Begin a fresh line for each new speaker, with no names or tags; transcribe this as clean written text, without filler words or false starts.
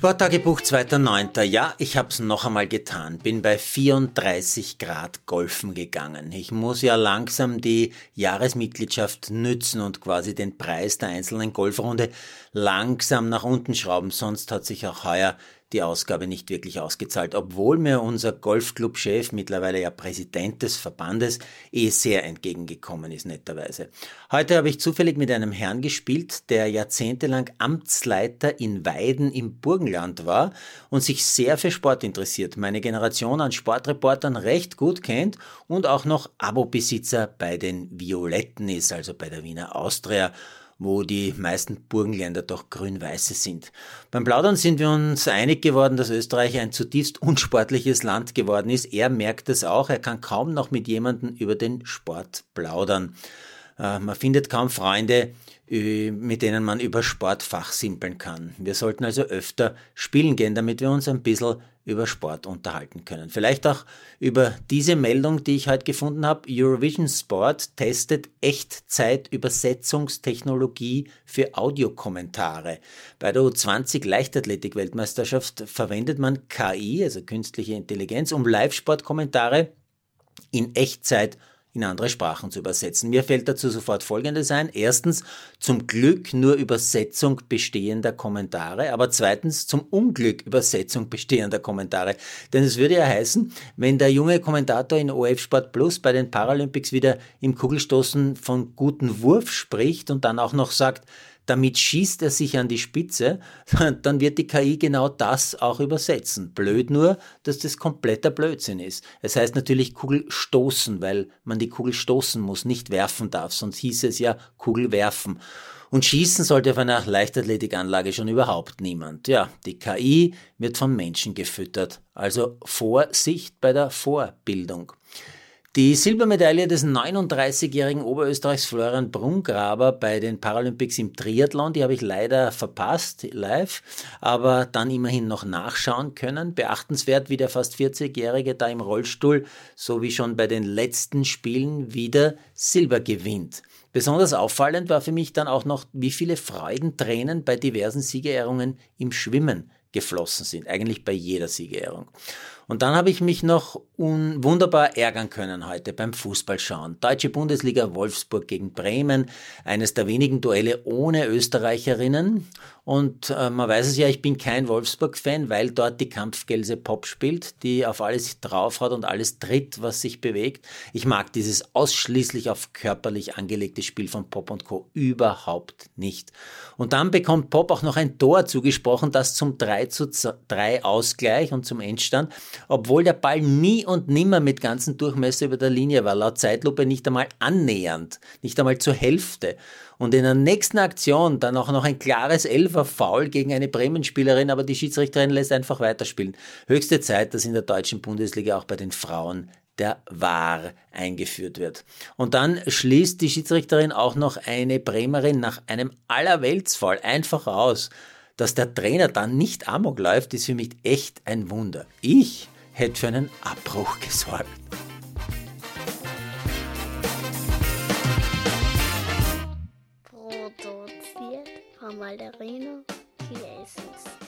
Sporttagebuch 2.9. Ja, ich hab's noch einmal getan. Bin bei 34 Grad golfen gegangen. Ich muss ja langsam die Jahresmitgliedschaft nützen und quasi den Preis der einzelnen Golfrunde langsam nach unten schrauben. Sonst hat sich auch heuer die Ausgabe nicht wirklich ausgezahlt, obwohl mir unser Golfclub-Chef, mittlerweile ja Präsident des Verbandes, sehr entgegengekommen ist, netterweise. Heute habe ich zufällig mit einem Herrn gespielt, der jahrzehntelang Amtsleiter in Weiden im Burgenland war und sich sehr für Sport interessiert, meine Generation an Sportreportern recht gut kennt und auch noch Abobesitzer bei den Violetten ist, also bei der Wiener Austria, wo die meisten Burgenländer doch grün-weiße sind. Beim Plaudern sind wir uns einig geworden, dass Österreich ein zutiefst unsportliches Land geworden ist. Er merkt es auch, er kann kaum noch mit jemandem über den Sport plaudern. Man findet kaum Freunde, mit denen man über Sport fachsimpeln kann. Wir sollten also öfter spielen gehen, damit wir uns ein bisschen über Sport unterhalten können. Vielleicht auch über diese Meldung, die ich heute gefunden habe. Eurovision Sport testet Echtzeit-Übersetzungstechnologie für Audiokommentare. Bei der U20 Leichtathletik-Weltmeisterschaft verwendet man KI, also künstliche Intelligenz, um Live-Sport-Kommentare in Echtzeit in andere Sprachen zu übersetzen. Mir fällt dazu sofort Folgendes ein. Erstens, zum Glück nur Übersetzung bestehender Kommentare, aber zweitens, zum Unglück Übersetzung bestehender Kommentare. Denn es würde ja heißen, wenn der junge Kommentator in ORF Sport Plus bei den Paralympics wieder im Kugelstoßen von guten Wurf spricht und dann auch noch sagt, damit schießt er sich an die Spitze, dann wird die KI genau das auch übersetzen. Blöd nur, dass das kompletter Blödsinn ist. Es heißt natürlich Kugel stoßen, weil man die Kugel stoßen muss, nicht werfen darf, sonst hieß es ja Kugel werfen. Und schießen sollte auf einer Leichtathletikanlage schon überhaupt niemand. Ja, die KI wird von Menschen gefüttert. Also Vorsicht bei der Vorbildung. Die Silbermedaille des 39-jährigen Oberösterreichs Florian Brungraber bei den Paralympics im Triathlon, die habe ich leider verpasst, live, aber dann immerhin noch nachschauen können. Beachtenswert, wie der fast 40-Jährige da im Rollstuhl, so wie schon bei den letzten Spielen, wieder Silber gewinnt. Besonders auffallend war für mich dann auch noch, wie viele Freudentränen bei diversen Siegerehrungen im Schwimmen geflossen sind, eigentlich bei jeder Siegerehrung. Und dann habe ich mich noch wunderbar ärgern können heute beim Fußballschauen. Deutsche Bundesliga Wolfsburg gegen Bremen, eines der wenigen Duelle ohne Österreicherinnen. Und man weiß es ja, ich bin kein Wolfsburg-Fan, weil dort die Kampfgelse Pop spielt, die auf alles draufhaut und alles tritt, was sich bewegt. Ich mag dieses ausschließlich auf körperlich angelegte Spiel von Pop und Co. überhaupt nicht. Und dann bekommt Pop auch noch ein Tor zugesprochen, das zum 3:3 Ausgleich und zum Endstand, obwohl der Ball nie und nimmer mit ganzem Durchmesser über der Linie war, laut Zeitlupe nicht einmal annähernd, nicht einmal zur Hälfte. Und in der nächsten Aktion dann auch noch ein klares Elfer-Foul gegen eine Bremen-Spielerin, aber die Schiedsrichterin lässt einfach weiterspielen. Höchste Zeit, dass in der deutschen Bundesliga auch bei den Frauen der VAR eingeführt wird. Und dann schließt die Schiedsrichterin auch noch eine Bremerin nach einem Allerweltsfall einfach aus. Dass der Trainer dann nicht amok läuft, ist für mich echt ein Wunder. Ich hätte für einen Abbruch gesorgt.
Produziert von Malderino Chiesens.